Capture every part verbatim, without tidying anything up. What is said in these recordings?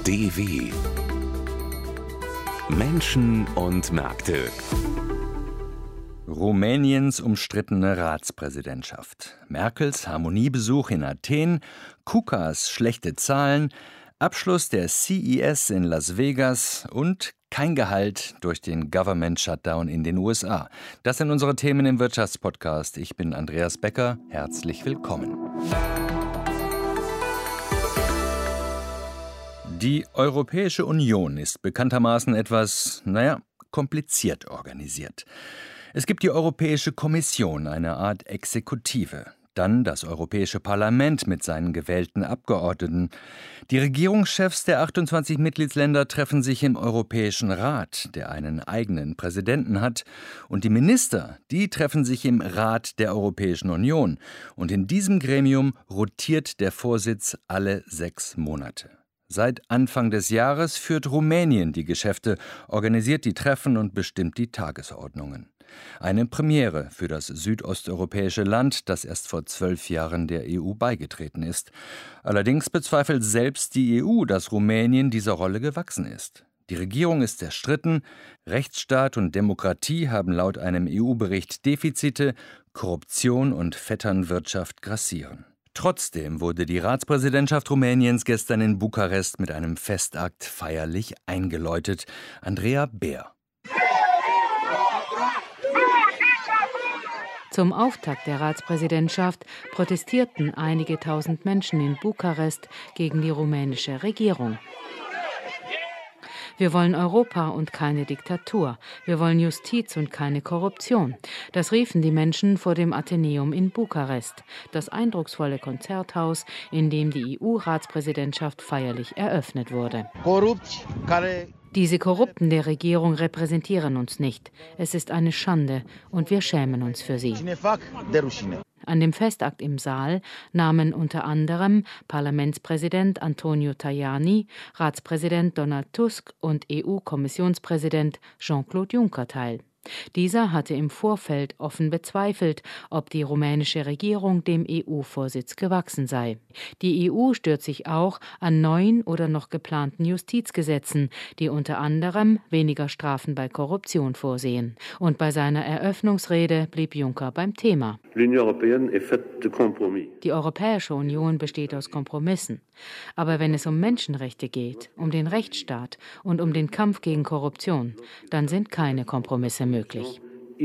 D W Menschen und Märkte. Rumäniens umstrittene Ratspräsidentschaft, Merkels Harmoniebesuch in Athen, KUKAs schlechte Zahlen, Abschluss der C E S in Las Vegas und kein Gehalt durch den Government Shutdown in den U S A. Das sind unsere Themen im Wirtschaftspodcast. Ich bin Andreas Becker. Herzlich willkommen. Die Europäische Union ist bekanntermaßen etwas, naja, kompliziert organisiert. Es gibt die Europäische Kommission, eine Art Exekutive. Dann das Europäische Parlament mit seinen gewählten Abgeordneten. Die Regierungschefs der achtundzwanzig Mitgliedsländer treffen sich im Europäischen Rat, der einen eigenen Präsidenten hat. Und die Minister, die treffen sich im Rat der Europäischen Union. Und in diesem Gremium rotiert der Vorsitz alle sechs Monate. Seit Anfang des Jahres führt Rumänien die Geschäfte, organisiert die Treffen und bestimmt die Tagesordnungen. Eine Premiere für das südosteuropäische Land, das erst vor zwölf Jahren der E U beigetreten ist. Allerdings bezweifelt selbst die E U, dass Rumänien dieser Rolle gewachsen ist. Die Regierung ist zerstritten, Rechtsstaat und Demokratie haben laut einem E U-Bericht Defizite, Korruption und Vetternwirtschaft grassieren. Trotzdem wurde die Ratspräsidentschaft Rumäniens gestern in Bukarest mit einem Festakt feierlich eingeläutet. Andrea Beer. Zum Auftakt der Ratspräsidentschaft protestierten einige tausend Menschen in Bukarest gegen die rumänische Regierung. Wir wollen Europa und keine Diktatur. Wir wollen Justiz und keine Korruption. Das riefen die Menschen vor dem Athenäum in Bukarest, das eindrucksvolle Konzerthaus, in dem die E U-Ratspräsidentschaft feierlich eröffnet wurde. Diese Korrupten der Regierung repräsentieren uns nicht. Es ist eine Schande und wir schämen uns für sie. An dem Festakt im Saal nahmen unter anderem Parlamentspräsident Antonio Tajani, Ratspräsident Donald Tusk und E U-Kommissionspräsident Jean-Claude Juncker teil. Dieser hatte im Vorfeld offen bezweifelt, ob die rumänische Regierung dem E U-Vorsitz gewachsen sei. Die E U stört sich auch an neuen oder noch geplanten Justizgesetzen, die unter anderem weniger Strafen bei Korruption vorsehen. Und bei seiner Eröffnungsrede blieb Juncker beim Thema. Die Europäische Union besteht aus Kompromissen. Aber wenn es um Menschenrechte geht, um den Rechtsstaat und um den Kampf gegen Korruption, dann sind keine Kompromisse möglich.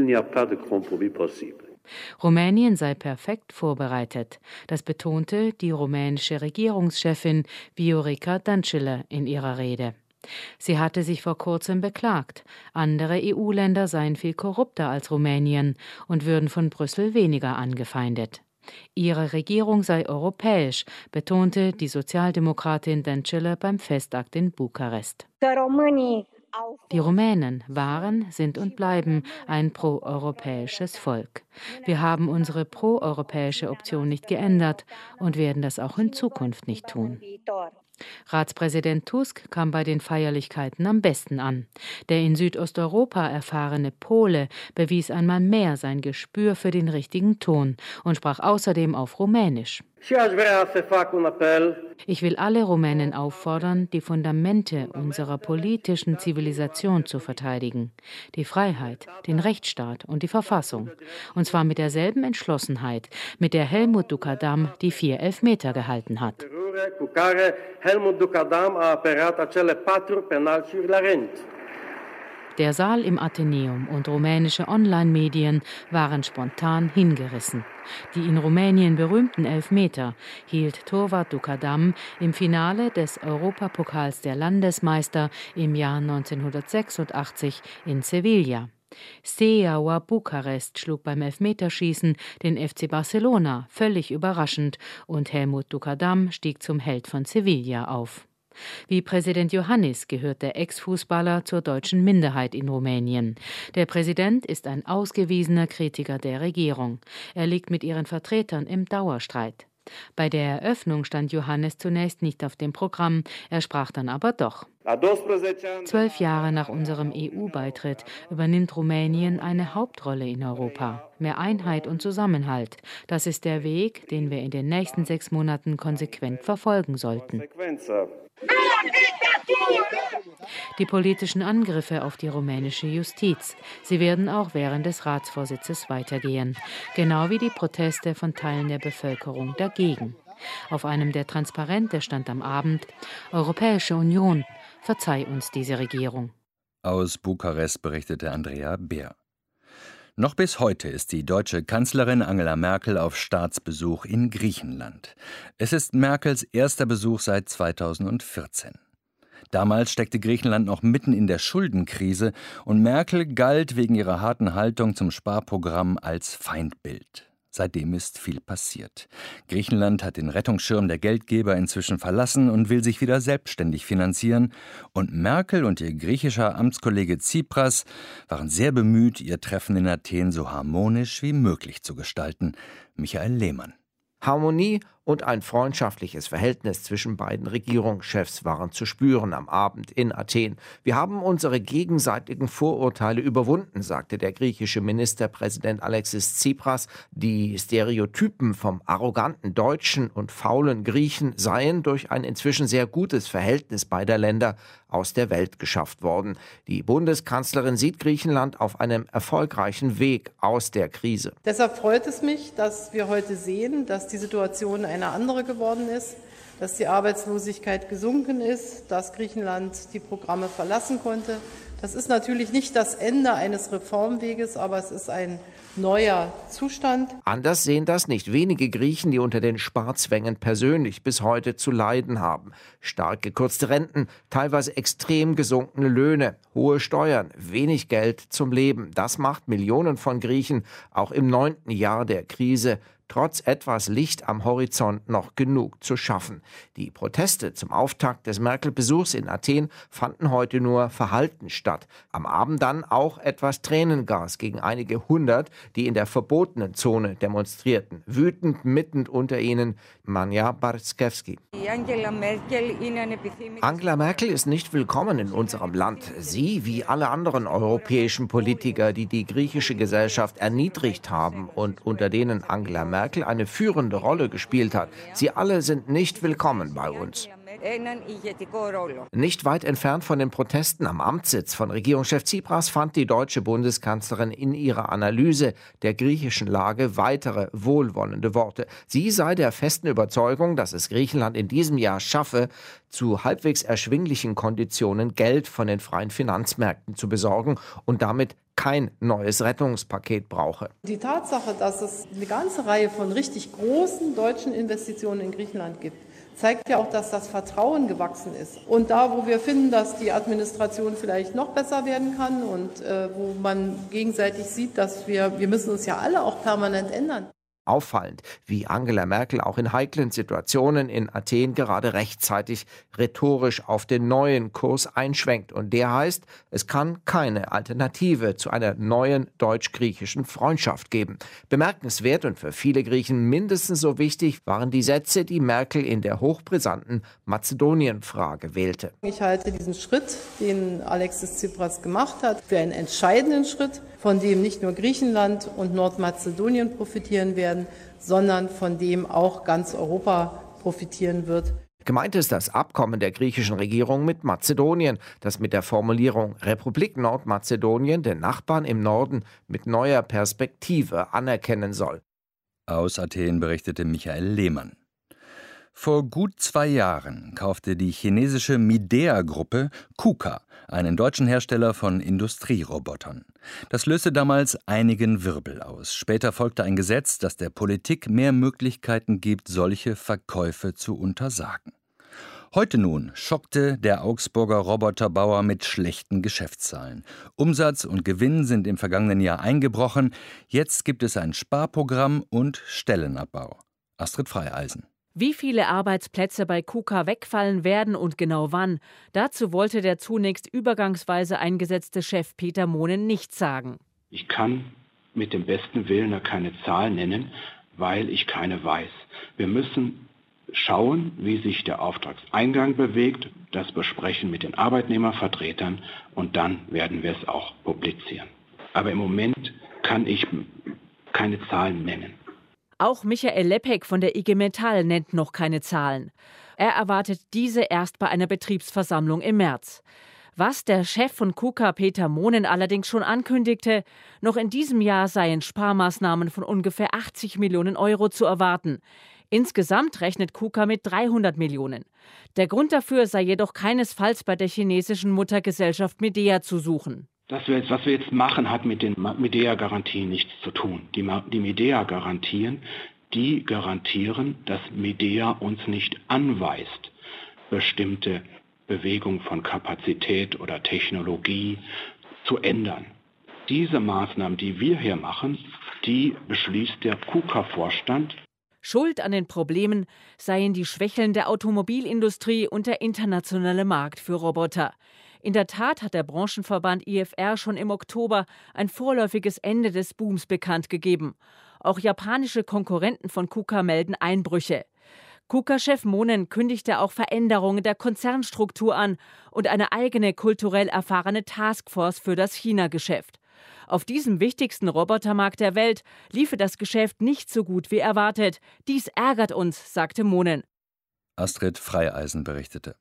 Rumänien sei perfekt vorbereitet. Das betonte die rumänische Regierungschefin Viorica Dăncilă in ihrer Rede. Sie hatte sich vor kurzem beklagt, andere E U-Länder seien viel korrupter als Rumänien und würden von Brüssel weniger angefeindet. Ihre Regierung sei europäisch, betonte die Sozialdemokratin Dăncilă beim Festakt in Bukarest. Die Rumänen waren, sind und bleiben ein proeuropäisches Volk. Wir haben unsere proeuropäische Option nicht geändert und werden das auch in Zukunft nicht tun. Ratspräsident Tusk kam bei den Feierlichkeiten am besten an. Der in Südosteuropa erfahrene Pole bewies einmal mehr sein Gespür für den richtigen Ton und sprach außerdem auf Rumänisch. Ich will alle Rumänen auffordern, die Fundamente unserer politischen Zivilisation zu verteidigen. Die Freiheit, den Rechtsstaat und die Verfassung. Und zwar mit derselben Entschlossenheit, mit der Helmut Dukadam die vier Elfmeter gehalten hat. Der Saal im Athenäum und rumänische Online-Medien waren spontan hingerissen. Die in Rumänien berühmten Elfmeter hielt Torwart Dukadam im Finale des Europapokals der Landesmeister im Jahr neunzehnhundertsechsundachtzig in Sevilla. Steaua Bukarest schlug beim Elfmeterschießen den F C Barcelona völlig überraschend und Helmut Dukadam stieg zum Held von Sevilla auf. Wie Präsident Iohannis gehört der Ex-Fußballer zur deutschen Minderheit in Rumänien. Der Präsident ist ein ausgewiesener Kritiker der Regierung. Er liegt mit ihren Vertretern im Dauerstreit. Bei der Eröffnung stand Iohannis zunächst nicht auf dem Programm, er sprach dann aber doch. Zwölf Jahre nach unserem E U-Beitritt übernimmt Rumänien eine Hauptrolle in Europa. Mehr Einheit und Zusammenhalt, das ist der Weg, den wir in den nächsten sechs Monaten konsequent verfolgen sollten. Die politischen Angriffe auf die rumänische Justiz, sie werden auch während des Ratsvorsitzes weitergehen, genau wie die Proteste von Teilen der Bevölkerung dagegen. Auf einem der Transparente stand am Abend: Europäische Union, verzeih uns diese Regierung. Aus Bukarest berichtete Andrea Beer. Noch bis heute ist die deutsche Kanzlerin Angela Merkel auf Staatsbesuch in Griechenland. Es ist Merkels erster Besuch seit zweitausendvierzehn. Damals steckte Griechenland noch mitten in der Schuldenkrise und Merkel galt wegen ihrer harten Haltung zum Sparprogramm als Feindbild. Seitdem ist viel passiert. Griechenland hat den Rettungsschirm der Geldgeber inzwischen verlassen und will sich wieder selbstständig finanzieren. Und Merkel und ihr griechischer Amtskollege Tsipras waren sehr bemüht, ihr Treffen in Athen so harmonisch wie möglich zu gestalten. Michael Lehmann. Harmonie und ein freundschaftliches Verhältnis zwischen beiden Regierungschefs waren zu spüren am Abend in Athen. Wir haben unsere gegenseitigen Vorurteile überwunden, sagte der griechische Ministerpräsident Alexis Tsipras. Die Stereotypen vom arroganten Deutschen und faulen Griechen seien durch ein inzwischen sehr gutes Verhältnis beider Länder aus der Welt geschafft worden. Die Bundeskanzlerin sieht Griechenland auf einem erfolgreichen Weg aus der Krise. Deshalb freut es mich, dass wir heute sehen, dass die Situation eine andere geworden ist, dass die Arbeitslosigkeit gesunken ist, dass Griechenland die Programme verlassen konnte. Das ist natürlich nicht das Ende eines Reformweges, aber es ist ein neuer Zustand. Anders sehen das nicht wenige Griechen, die unter den Sparzwängen persönlich bis heute zu leiden haben. Stark gekürzte Renten, teilweise extrem gesunkene Löhne, hohe Steuern, wenig Geld zum Leben. Das macht Millionen von Griechen auch im neunten Jahr der Krise trotz etwas Licht am Horizont noch genug zu schaffen. Die Proteste zum Auftakt des Merkel-Besuchs in Athen fanden heute nur verhalten statt. Am Abend dann auch etwas Tränengas gegen einige hundert, die in der verbotenen Zone demonstrierten. Wütend mitten unter ihnen Manja Bartskewski. Angela Merkel ist nicht willkommen in unserem Land. Sie, wie alle anderen europäischen Politiker, die die griechische Gesellschaft erniedrigt haben und unter denen Angela Merkel Merkel eine führende Rolle gespielt hat. Sie alle sind nicht willkommen bei uns. Nicht weit entfernt von den Protesten am Amtssitz von Regierungschef Tsipras fand die deutsche Bundeskanzlerin in ihrer Analyse der griechischen Lage weitere wohlwollende Worte. Sie sei der festen Überzeugung, dass es Griechenland in diesem Jahr schaffe, zu halbwegs erschwinglichen Konditionen Geld von den freien Finanzmärkten zu besorgen und damit kein neues Rettungspaket brauche. Die Tatsache, dass es eine ganze Reihe von richtig großen deutschen Investitionen in Griechenland gibt, zeigt ja auch, dass das Vertrauen gewachsen ist. Und da, wo wir finden, dass die Administration vielleicht noch besser werden kann und äh, wo man gegenseitig sieht, dass wir, wir müssen uns ja alle auch permanent ändern. Auffallend, wie Angela Merkel auch in heiklen Situationen in Athen gerade rechtzeitig rhetorisch auf den neuen Kurs einschwenkt. Und der heißt, es kann keine Alternative zu einer neuen deutsch-griechischen Freundschaft geben. Bemerkenswert und für viele Griechen mindestens so wichtig waren die Sätze, die Merkel in der hochbrisanten Mazedonien-Frage wählte. Ich halte diesen Schritt, den Alexis Tsipras gemacht hat, für einen entscheidenden Schritt, von dem nicht nur Griechenland und Nordmazedonien profitieren werden, sondern von dem auch ganz Europa profitieren wird. Gemeint ist das Abkommen der griechischen Regierung mit Mazedonien, das mit der Formulierung Republik Nordmazedonien den Nachbarn im Norden mit neuer Perspektive anerkennen soll. Aus Athen berichtete Michael Lehmann. Vor gut zwei Jahren kaufte die chinesische Midea-Gruppe KUKA, einen deutschen Hersteller von Industrierobotern. Das löste damals einigen Wirbel aus. Später folgte ein Gesetz, das der Politik mehr Möglichkeiten gibt, solche Verkäufe zu untersagen. Heute nun schockte der Augsburger Roboterbauer mit schlechten Geschäftszahlen. Umsatz und Gewinn sind im vergangenen Jahr eingebrochen. Jetzt gibt es ein Sparprogramm und Stellenabbau. Astrid Freieisen. Wie viele Arbeitsplätze bei KUKA wegfallen werden und genau wann, dazu wollte der zunächst übergangsweise eingesetzte Chef Peter Mohnen nichts sagen. Ich kann mit dem besten Willen keine Zahl nennen, weil ich keine weiß. Wir müssen schauen, wie sich der Auftragseingang bewegt, das besprechen mit den Arbeitnehmervertretern und dann werden wir es auch publizieren. Aber im Moment kann ich keine Zahlen nennen. Auch Michael Lepek von der I G Metall nennt noch keine Zahlen. Er erwartet diese erst bei einer Betriebsversammlung im März. Was der Chef von KUKA, Peter Mohnen, allerdings schon ankündigte, noch in diesem Jahr seien Sparmaßnahmen von ungefähr achtzig Millionen Euro zu erwarten. Insgesamt rechnet KUKA mit dreihundert Millionen. Der Grund dafür sei jedoch keinesfalls bei der chinesischen Muttergesellschaft Midea zu suchen. Das wir jetzt, was wir jetzt machen, hat mit den Midea-Garantien nichts zu tun. Die, die Midea-Garantien, die garantieren, dass Midea uns nicht anweist, bestimmte Bewegung von Kapazität oder Technologie zu ändern. Diese Maßnahmen, die wir hier machen, die beschließt der KUKA-Vorstand. Schuld an den Problemen seien die Schwächeln der Automobilindustrie und der internationale Markt für Roboter. In der Tat hat der Branchenverband I F R schon im Oktober ein vorläufiges Ende des Booms bekannt gegeben. Auch japanische Konkurrenten von KUKA melden Einbrüche. KUKA-Chef Mohnen kündigte auch Veränderungen der Konzernstruktur an und eine eigene kulturell erfahrene Taskforce für das China-Geschäft. Auf diesem wichtigsten Robotermarkt der Welt liefe das Geschäft nicht so gut wie erwartet. Dies ärgert uns, sagte Mohnen. Astrid Freieisen berichtete.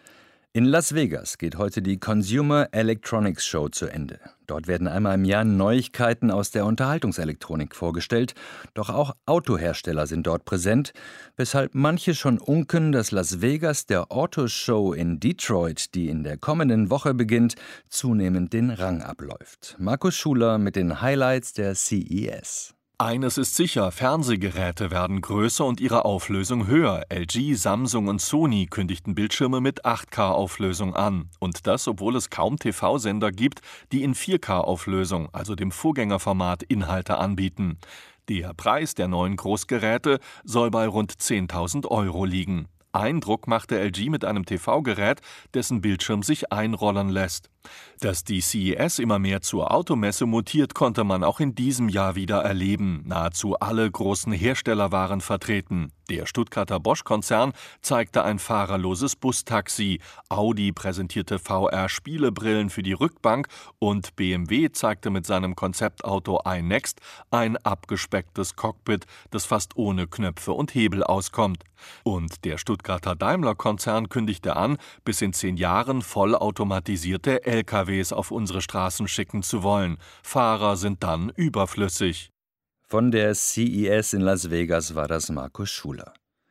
In Las Vegas geht heute die Consumer Electronics Show zu Ende. Dort werden einmal im Jahr Neuigkeiten aus der Unterhaltungselektronik vorgestellt. Doch auch Autohersteller sind dort präsent, weshalb manche schon unken, dass Las Vegas der Autoshow in Detroit, die in der kommenden Woche beginnt, zunehmend den Rang abläuft. Markus Schuler mit den Highlights der C E S. Eines ist sicher, Fernsehgeräte werden größer und ihre Auflösung höher. L G, Samsung und Sony kündigten Bildschirme mit acht K-Auflösung an. Und das, obwohl es kaum T V-Sender gibt, die in vier K-Auflösung, also dem Vorgängerformat, Inhalte anbieten. Der Preis der neuen Großgeräte soll bei rund zehntausend Euro liegen. Eindruck machte L G mit einem T V-Gerät, dessen Bildschirm sich einrollen lässt. Dass die C E S immer mehr zur Automesse mutiert, konnte man auch in diesem Jahr wieder erleben. Nahezu alle großen Hersteller waren vertreten. Der Stuttgarter Bosch-Konzern zeigte ein fahrerloses Bustaxi, Audi präsentierte V R-Spielebrillen für die Rückbank und B M W zeigte mit seinem Konzeptauto iNext ein abgespecktes Cockpit, das fast ohne Knöpfe und Hebel auskommt. Und der Stuttgarter Daimler-Konzern kündigte an, bis in zehn Jahren vollautomatisierte L K Ws auf unsere Straßen schicken zu wollen. Fahrer sind dann überflüssig. Von der C E S in Las Vegas war das Markus Schuler.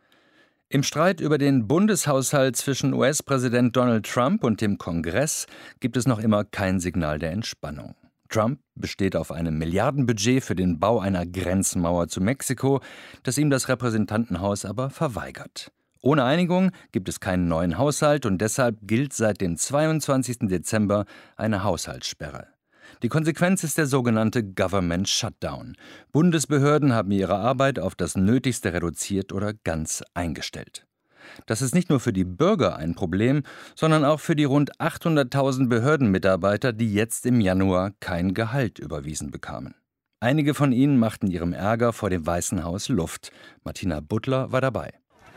Im Streit über den Bundeshaushalt zwischen U S-Präsident Donald Trump und dem Kongress gibt es noch immer kein Signal der Entspannung. Trump besteht auf einem Milliardenbudget für den Bau einer Grenzmauer zu Mexiko, das ihm das Repräsentantenhaus aber verweigert. Ohne Einigung gibt es keinen neuen Haushalt und deshalb gilt seit dem zweiundzwanzigsten Dezember eine Haushaltssperre. Die Konsequenz ist der sogenannte Government Shutdown. Bundesbehörden haben ihre Arbeit auf das Nötigste reduziert oder ganz eingestellt. Das ist nicht nur für die Bürger ein Problem, sondern auch für die rund achthunderttausend Behördenmitarbeiter, die jetzt im Januar kein Gehalt überwiesen bekamen. Einige von ihnen machten ihrem Ärger vor dem Weißen Haus Luft. Martina Butler war dabei.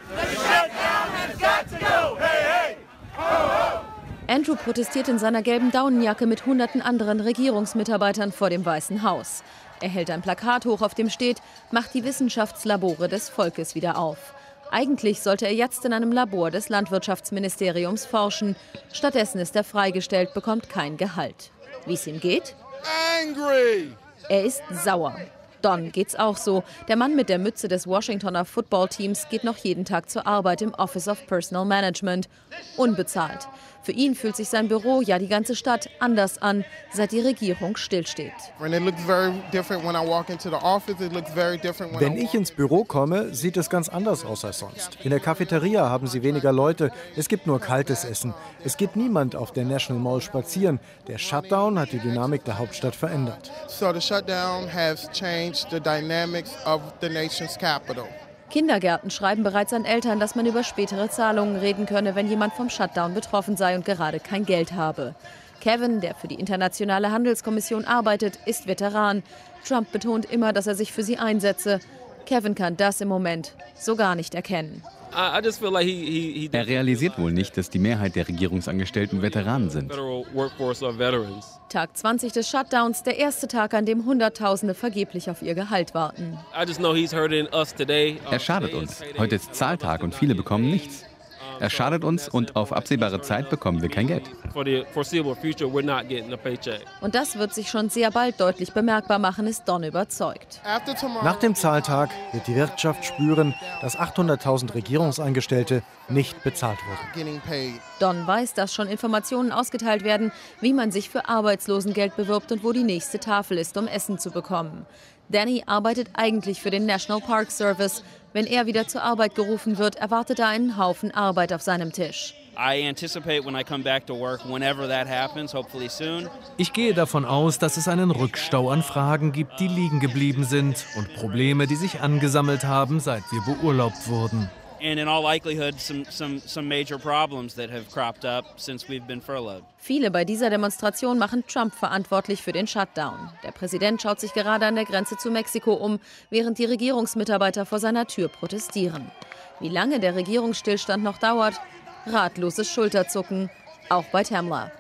Andrew protestiert in seiner gelben Daunenjacke mit hunderten anderen Regierungsmitarbeitern vor dem Weißen Haus. Er hält ein Plakat hoch, auf dem steht: Macht die Wissenschaftslabore des Volkes wieder auf. Eigentlich sollte er jetzt in einem Labor des Landwirtschaftsministeriums forschen. Stattdessen ist er freigestellt, bekommt kein Gehalt. Wie es ihm geht? Angry. Er ist sauer. Don geht's auch so. Der Mann mit der Mütze des Washingtoner Footballteams geht noch jeden Tag zur Arbeit im Office of Personal Management. Unbezahlt. Für ihn fühlt sich sein Büro, ja die ganze Stadt, anders an, seit die Regierung stillsteht. Wenn ich ins Büro komme, sieht es ganz anders aus als sonst. In der Cafeteria haben sie weniger Leute, es gibt nur kaltes Essen. Es geht niemand auf der National Mall spazieren. Der Shutdown hat die Dynamik der Hauptstadt verändert. So the shutdown has changed the dynamics of the nation's capital. Kindergärten schreiben bereits an Eltern, dass man über spätere Zahlungen reden könne, wenn jemand vom Shutdown betroffen sei und gerade kein Geld habe. Kevin, der für die Internationale Handelskommission arbeitet, ist Veteran. Trump betont immer, dass er sich für sie einsetze. Kevin kann das im Moment so gar nicht erkennen. Er realisiert wohl nicht, dass die Mehrheit der Regierungsangestellten Veteranen sind. Tag zwanzig des Shutdowns, der erste Tag, an dem Hunderttausende vergeblich auf ihr Gehalt warten. Er schadet uns. Heute ist Zahltag und viele bekommen nichts. Er schadet uns und auf absehbare Zeit bekommen wir kein Geld. Und das wird sich schon sehr bald deutlich bemerkbar machen, ist Don überzeugt. Nach dem Zahltag wird die Wirtschaft spüren, dass achthunderttausend Regierungsangestellte nicht bezahlt wurden. Don weiß, dass schon Informationen ausgeteilt werden, wie man sich für Arbeitslosengeld bewirbt und wo die nächste Tafel ist, um Essen zu bekommen. Danny arbeitet eigentlich für den National Park Service. Wenn er wieder zur Arbeit gerufen wird, erwartet er einen Haufen Arbeit auf seinem Tisch. Ich gehe davon aus, dass es einen Rückstau an Fragen gibt, die liegen geblieben sind und Probleme, die sich angesammelt haben, seit wir beurlaubt wurden. Viele bei dieser Demonstration machen Trump verantwortlich für den Shutdown. Der Präsident schaut sich gerade an der Grenze zu Mexiko um, während die Regierungsmitarbeiter vor seiner Tür protestieren. Wie lange der Regierungsstillstand noch dauert? Ratloses Schulterzucken, auch bei Tamla.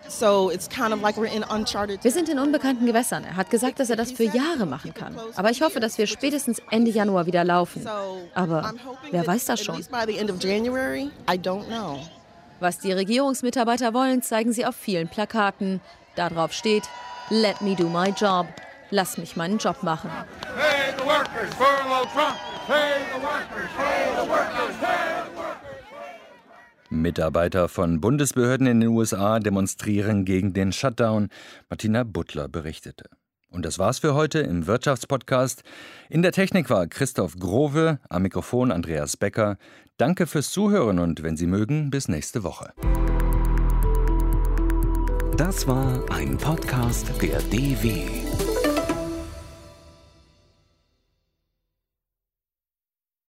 Wir sind in unbekannten Gewässern. Er hat gesagt, dass er das für Jahre machen kann. Aber ich hoffe, dass wir spätestens Ende Januar wieder laufen. Aber wer weiß das schon? Was die Regierungsmitarbeiter wollen, zeigen sie auf vielen Plakaten. Darauf steht: Let me do my job. Lass mich meinen Job machen. Pay the workers, furlough Trump. Pay the workers, pay the workers, pay the workers. Mitarbeiter von Bundesbehörden in den U S A demonstrieren gegen den Shutdown. Martina Butler berichtete. Und das war's für heute im Wirtschaftspodcast. In der Technik war Christoph Growe, am Mikrofon Andreas Becker. Danke fürs Zuhören und wenn Sie mögen, bis nächste Woche. Das war ein Podcast der D W.